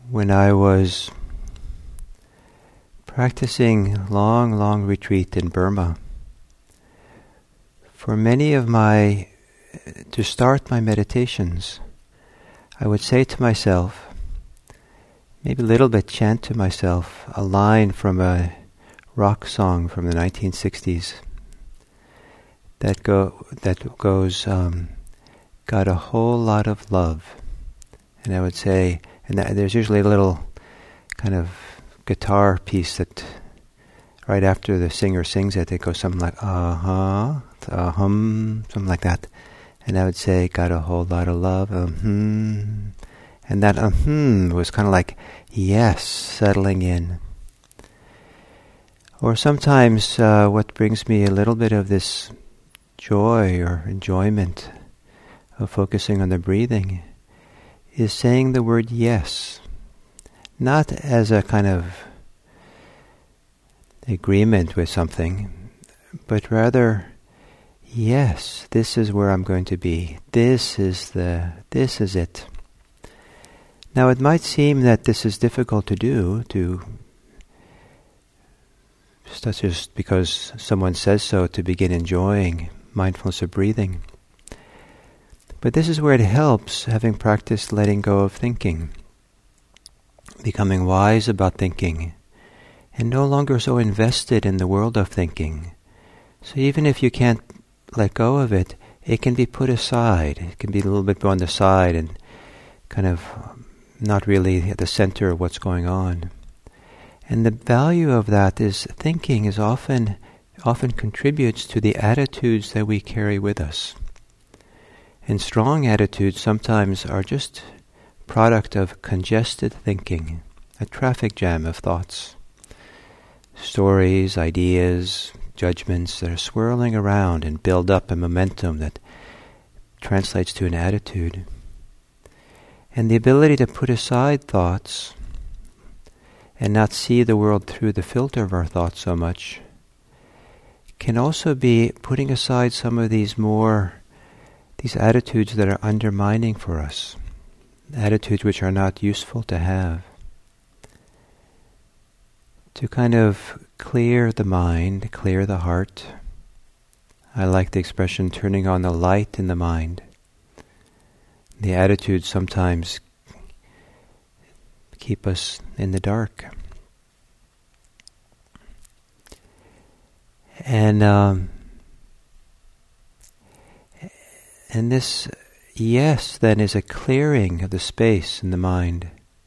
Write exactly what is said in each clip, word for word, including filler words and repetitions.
when I was practicing long, long retreat in Burma, for many of my, to start my meditations, I would say to myself, maybe a little bit chant to myself, a line from a rock song from the nineteen sixties that go that goes, um, got a whole lot of love. And I would say, and that, there's usually a little kind of guitar piece that right after the singer sings it, it goes something like, uh-huh, uh-hum, something like that. And I would say, got a whole lot of love, uh-hmm. And that uh-hmm was kind of like, yes, settling in. Or sometimes uh, what brings me a little bit of this joy or enjoyment of focusing on the breathing is saying the word yes, not as a kind of agreement with something, but rather, yes, this is where I'm going to be. This is the, this is it. Now it might seem that this is difficult to do, to that's just because someone says so, to begin enjoying mindfulness of breathing. But this is where it helps, having practiced letting go of thinking, becoming wise about thinking, and no longer so invested in the world of thinking. So even if you can't let go of it, it can be put aside. It can be a little bit on the side and kind of not really at the center of what's going on. And the value of that is thinking is often often contributes to the attitudes that we carry with us. And strong attitudes sometimes are just product of congested thinking, a traffic jam of thoughts, stories, ideas, judgments that are swirling around and build up a momentum that translates to an attitude. And the ability to put aside thoughts and not see the world through the filter of our thoughts so much can also be putting aside some of these more, these attitudes that are undermining for us, attitudes which are not useful to have. To kind of clear the mind, clear the heart. I like the expression turning on the light in the mind. The attitudes sometimes keep us in the dark. And um, and this yes then is a clearing of the space in the mind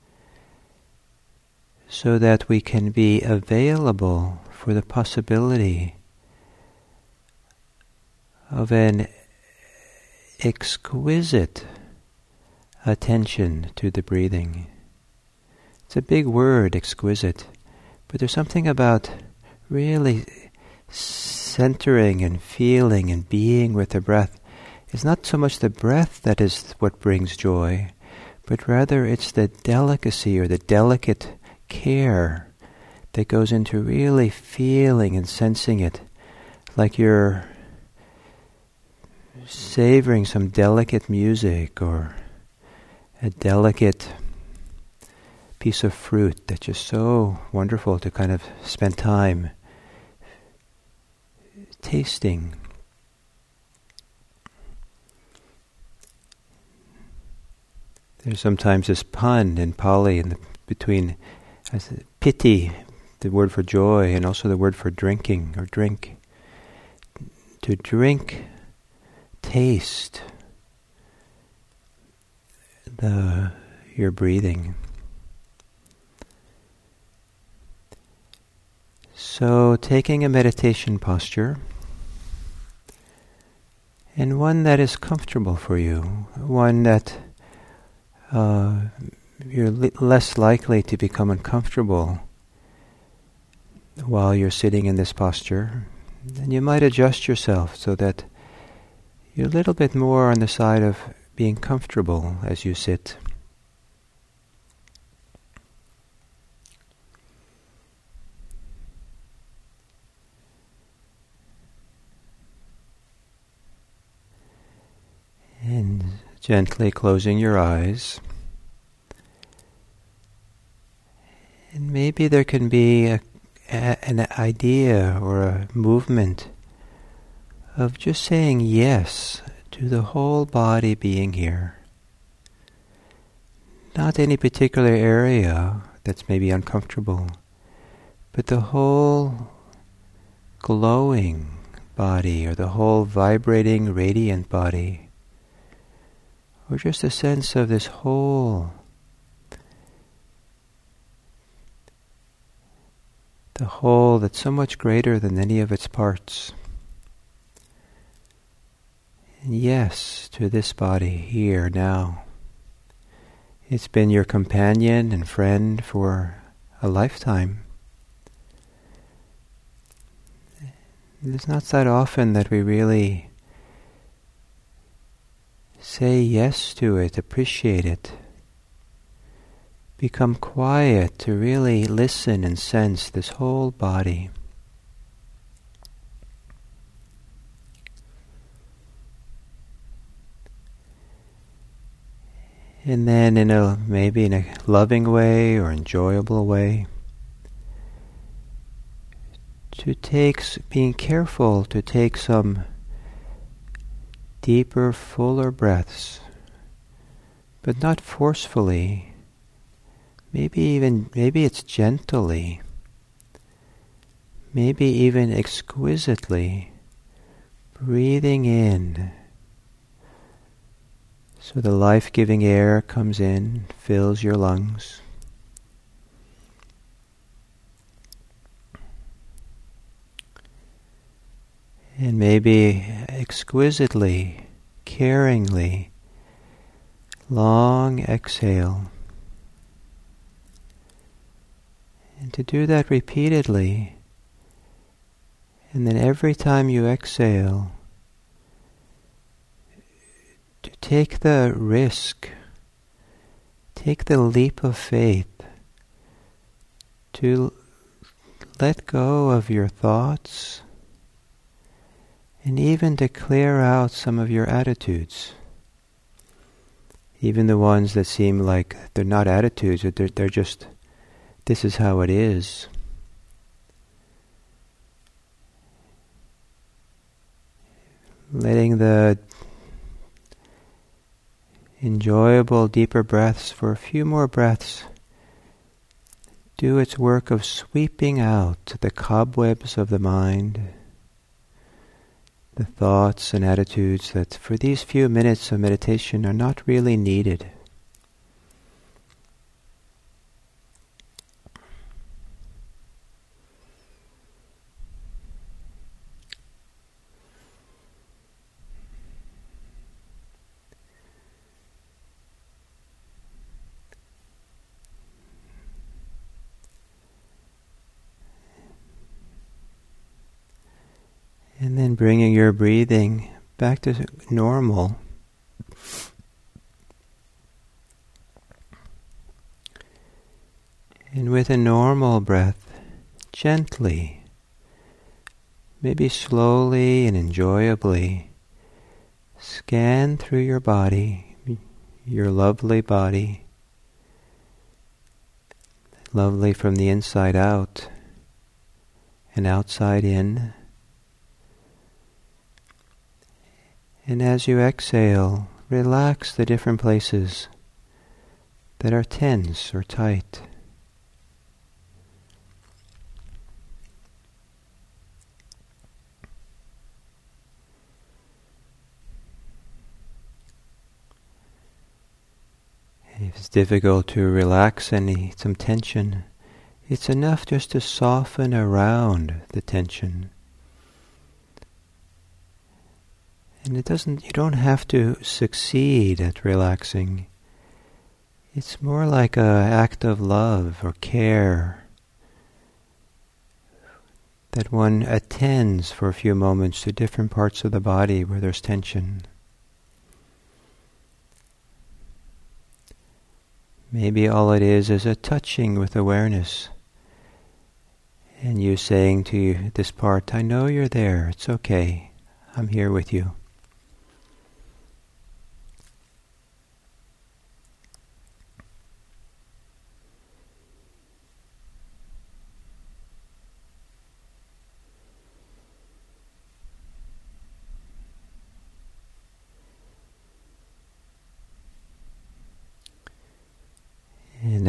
so that we can be available for the possibility of an exquisite attention to the breathing. It's a big word, exquisite, but there's something about really centering and feeling and being with the breath. It's not so much the breath that is what brings joy, but rather it's the delicacy or the delicate care that goes into really feeling and sensing it, like you're savoring some delicate music or a delicate piece of fruit that's just so wonderful to kind of spend time tasting. There's sometimes this pun in Pali in the, between as piti, the word for joy, and also the word for drinking or drink. To drink, taste the your breathing. So taking a meditation posture, and one that is comfortable for you, one that uh, you're li- less likely to become uncomfortable while you're sitting in this posture. And you might adjust yourself so that you're a little bit more on the side of being comfortable as you sit. And gently closing your eyes. And maybe there can be a, a, an idea or a movement of just saying yes to the whole body being here. Not any particular area that's maybe uncomfortable, but the whole glowing body or the whole vibrating, radiant body, or just a sense of this whole, the whole that's so much greater than any of its parts. And yes, to this body here now. It's been your companion and friend for a lifetime. It's not that often that we really say yes to it, appreciate it, become quiet to really listen and sense this whole body. And then in a, maybe in a loving way or enjoyable way, to take, being careful to take some deeper, fuller breaths, but not forcefully. Maybe even, maybe it's gently, maybe even exquisitely, breathing in. So the life-giving air comes in, fills your lungs. And maybe exquisitely, caringly, long exhale. And to do that repeatedly, and then every time you exhale, to take the risk, take the leap of faith, to let go of your thoughts, and even to clear out some of your attitudes. Even the ones that seem like they're not attitudes, they're, they're just, this is how it is. Letting the enjoyable deeper breaths for a few more breaths do its work of sweeping out the cobwebs of the mind, the thoughts and attitudes that for these few minutes of meditation are not really needed. And then bringing your breathing back to normal. And with a normal breath, gently, maybe slowly and enjoyably, scan through your body, your lovely body, lovely from the inside out and outside in. And as you exhale, relax the different places that are tense or tight. If it's difficult to relax any some tension, it's enough just to soften around the tension. And it doesn't, you don't have to succeed at relaxing. It's more like an act of love or care that one attends for a few moments to different parts of the body where there's tension. Maybe all it is is a touching with awareness, and you saying to you, this part, I know you're there, it's okay, I'm here with you.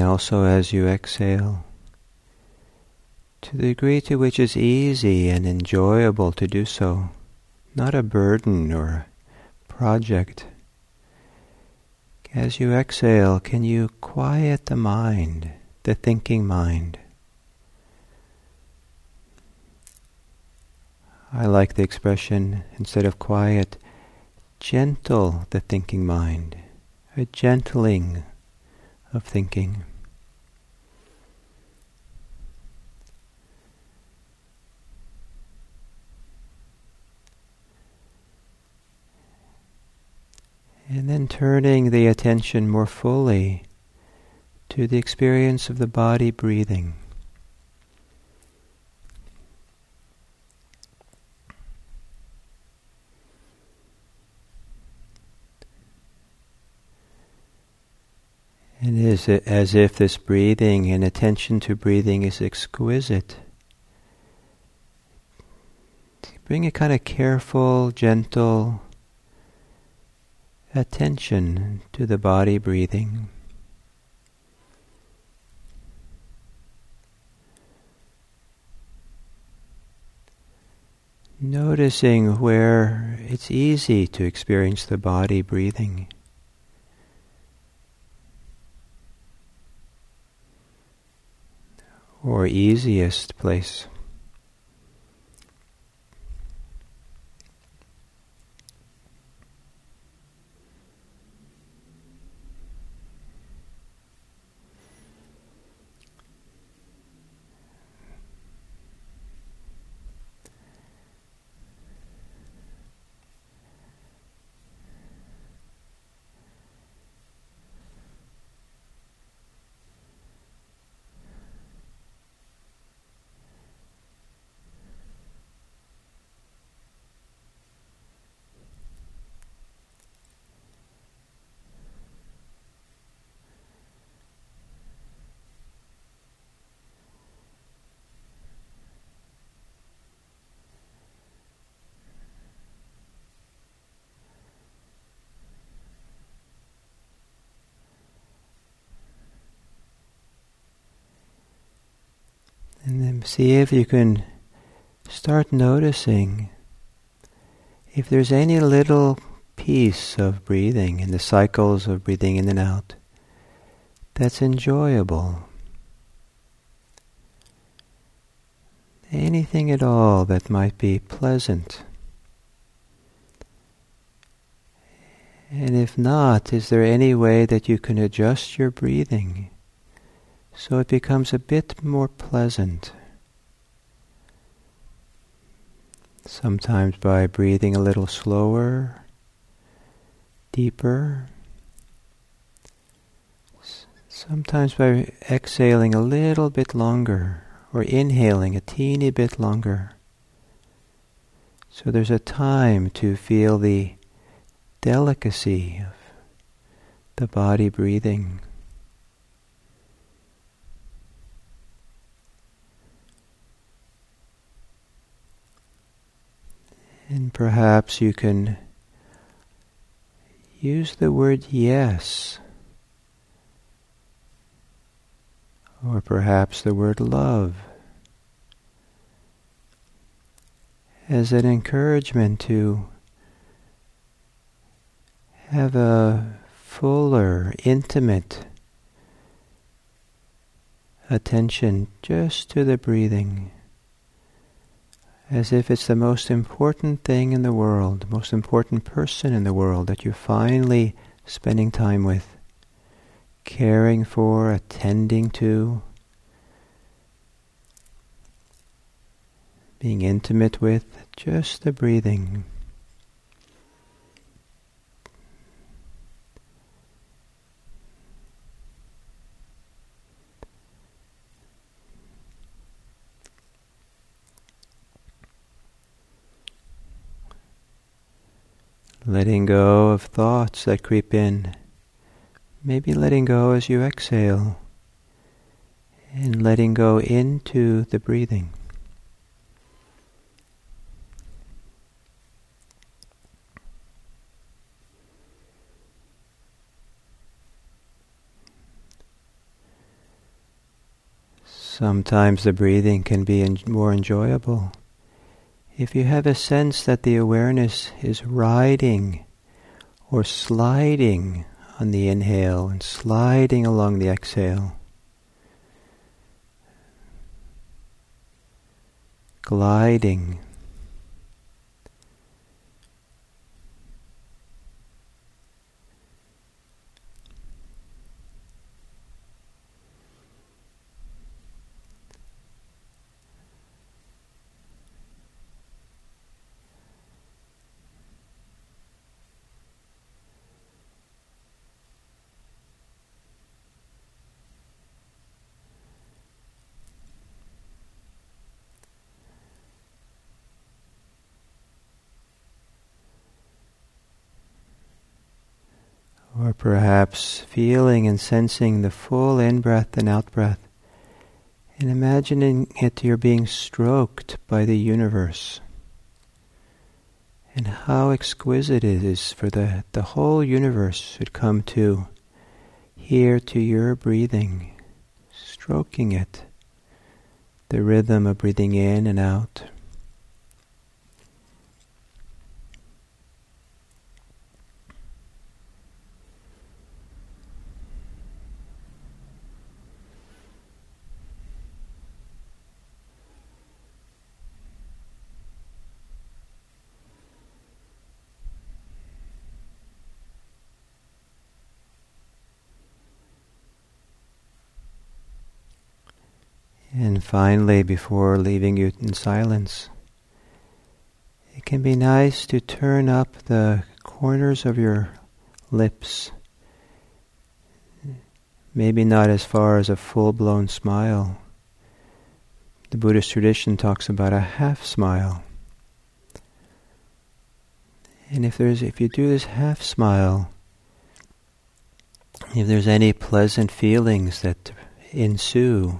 also as you exhale, to the degree to which it's easy and enjoyable to do so, not a burden or project. As you exhale, can you quiet the mind, the thinking mind? I like the expression, instead of quiet, gentle the thinking mind, a gentling of thinking. And then turning the attention more fully to the experience of the body breathing. It is as if this breathing and attention to breathing is exquisite. Bring a kind of careful, gentle attention to the body breathing. Noticing where it's easy to experience the body breathing. Or easiest place. And then see if you can start noticing if there's any little piece of breathing in the cycles of breathing in and out that's enjoyable. Anything at all that might be pleasant. And if not, is there any way that you can adjust your breathing so it becomes a bit more pleasant? Sometimes by breathing a little slower, deeper. S- sometimes by exhaling a little bit longer, or inhaling a teeny bit longer. So there's a time to feel the delicacy of the body breathing. And perhaps you can use the word yes, or perhaps the word love, as an encouragement to have a fuller, intimate attention just to the breathing, as if it's the most important thing in the world, most important person in the world that you're finally spending time with, caring for, attending to, being intimate with, just the breathing. Letting go of thoughts that creep in. Maybe letting go as you exhale. And letting go into the breathing. Sometimes the breathing can be en- more enjoyable if you have a sense that the awareness is riding or sliding on the inhale and sliding along the exhale. Gliding. Or perhaps feeling and sensing the full in-breath and out-breath, and imagining it you're being stroked by the universe. And how exquisite it is for the, the whole universe should come to here to your breathing, stroking it, the rhythm of breathing in and out. And finally, before leaving you in silence, it can be nice to turn up the corners of your lips, maybe not as far as a full-blown smile. The Buddhist tradition talks about a half smile. And if there's, if you do this half smile, if there's any pleasant feelings that ensue,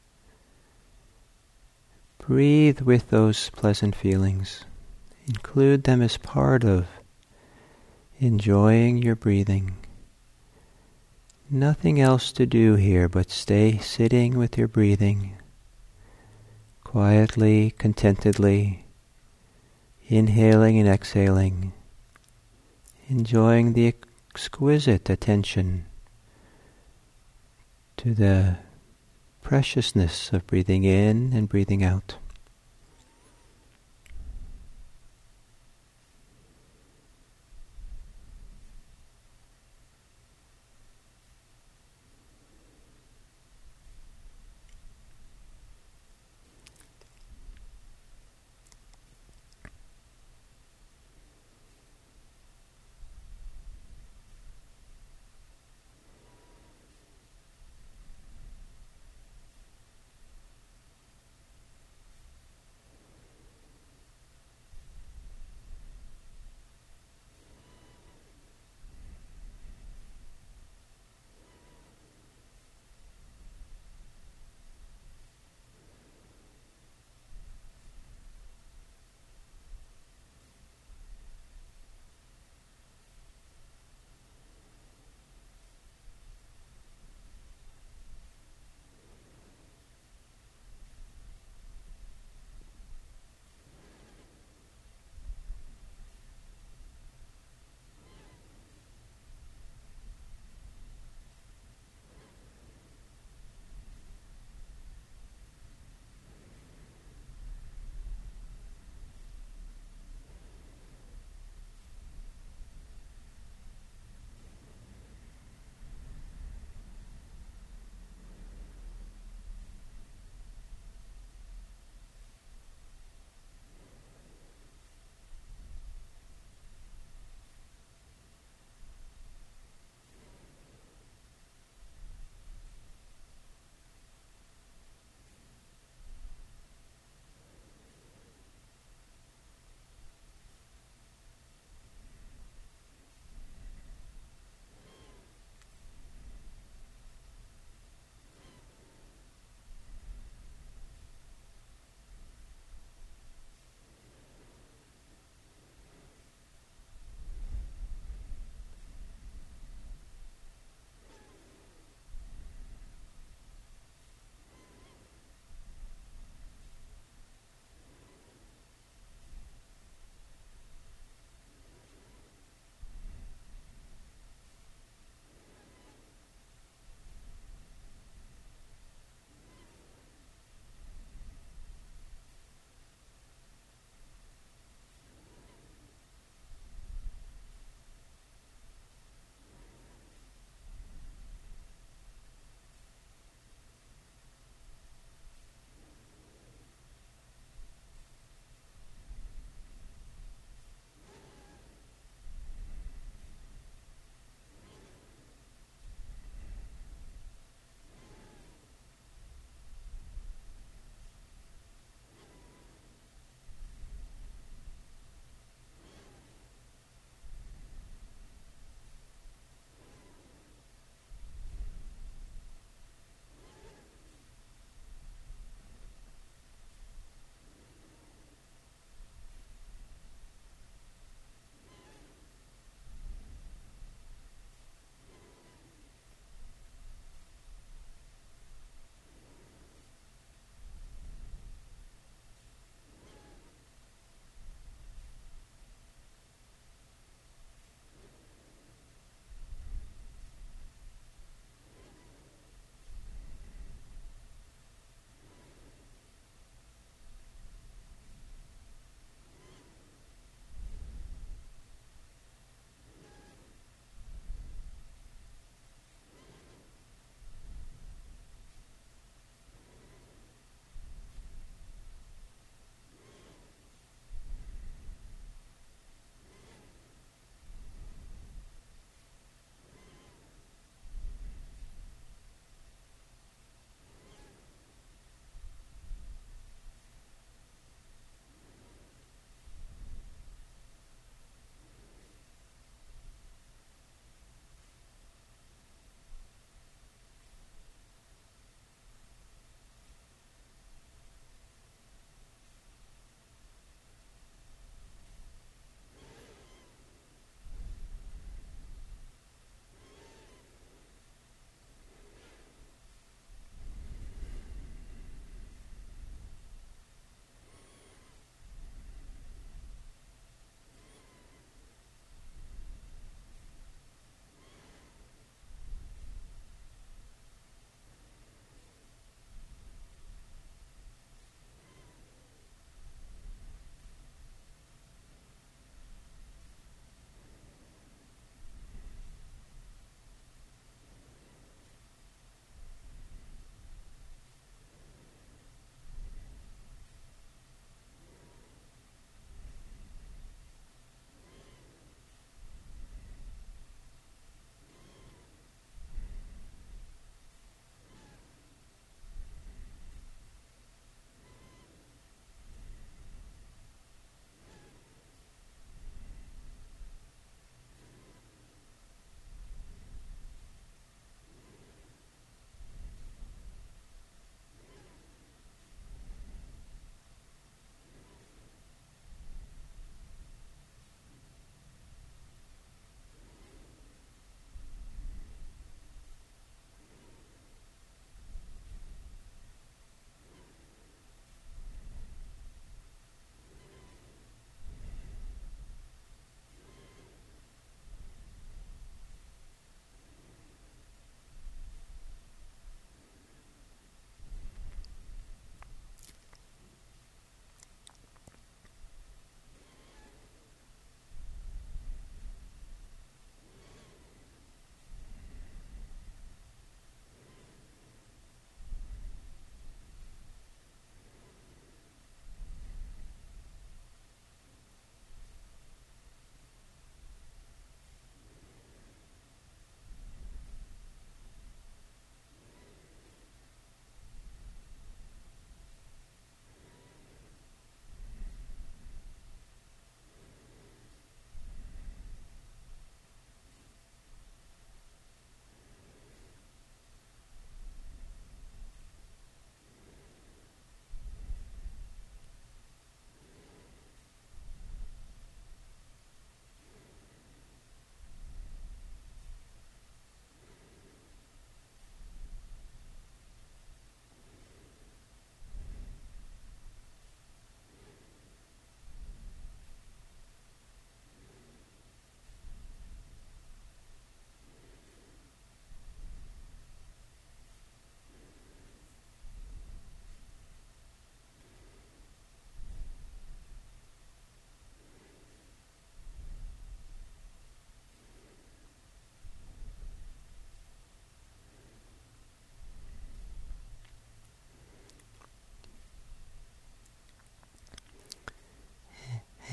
breathe with those pleasant feelings. Include them as part of enjoying your breathing. Nothing else to do here but stay sitting with your breathing, quietly, contentedly, inhaling and exhaling, enjoying the exquisite attention to the preciousness of breathing in and breathing out.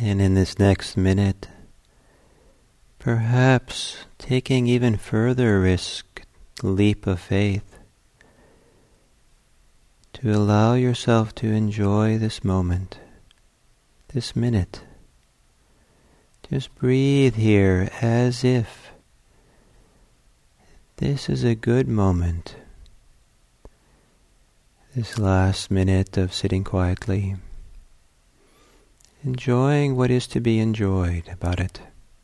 And in this next minute, perhaps taking even further risk, leap of faith, to allow yourself to enjoy this moment, this minute. Just breathe here as if this is a good moment. This last minute of sitting quietly, enjoying what is to be enjoyed about it.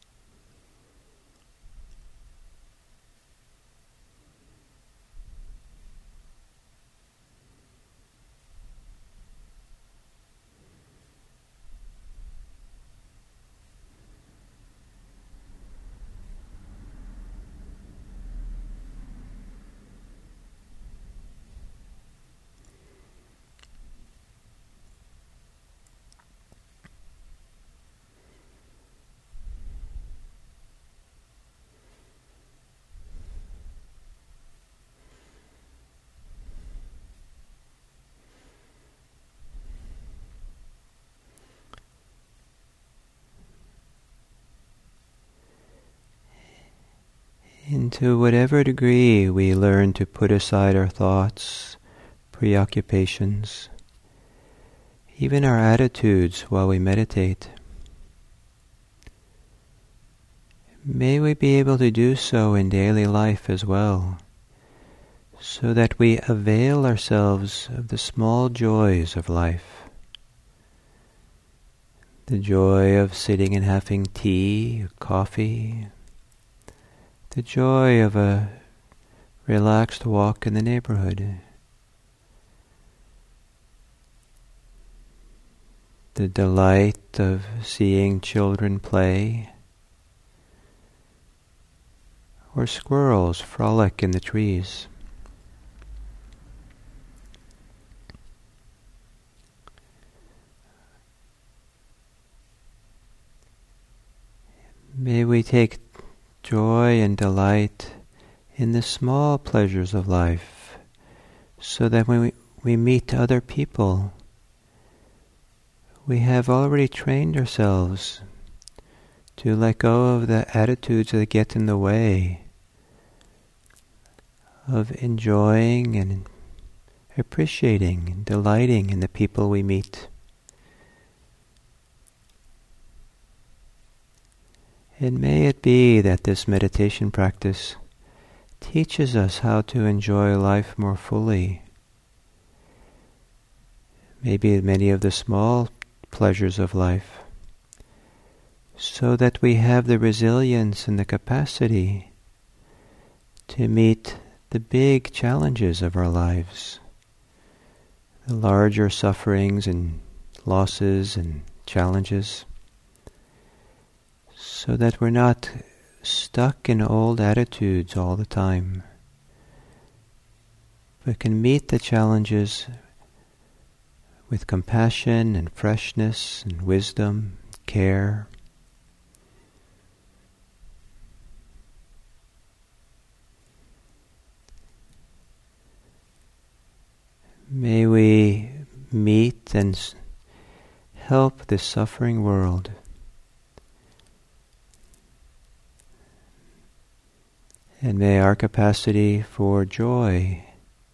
To whatever degree we learn to put aside our thoughts, preoccupations, even our attitudes while we meditate, may we be able to do so in daily life as well, so that we avail ourselves of the small joys of life. The joy of sitting and having tea, or coffee, the joy of a relaxed walk in the neighborhood, the delight of seeing children play, or squirrels frolic in the trees. May we take joy and delight in the small pleasures of life, so that when we, we meet other people, we have already trained ourselves to let go of the attitudes that get in the way of enjoying and appreciating and delighting in the people we meet. And may it be that this meditation practice teaches us how to enjoy life more fully. Maybe many of the small pleasures of life, so that we have the resilience and the capacity to meet the big challenges of our lives, the larger sufferings and losses and challenges, so that we're not stuck in old attitudes all the time, but can meet the challenges with compassion and freshness and wisdom, care. May we meet and help this suffering world. And may our capacity for joy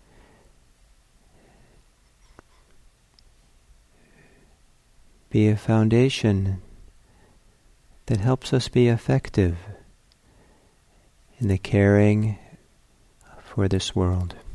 be a foundation that helps us be effective in the caring for this world.